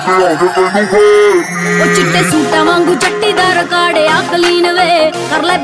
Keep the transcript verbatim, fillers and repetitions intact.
ਉਹ ਚਿੱਟੇ ਸੂਟਾਂ ਵਾਂਗੂ ਚੱਟੀ ਦਾ ਰਿਕਾਰਡ ਆ ਕਲੀਨ ਵੇ ਕਰ ਲੈ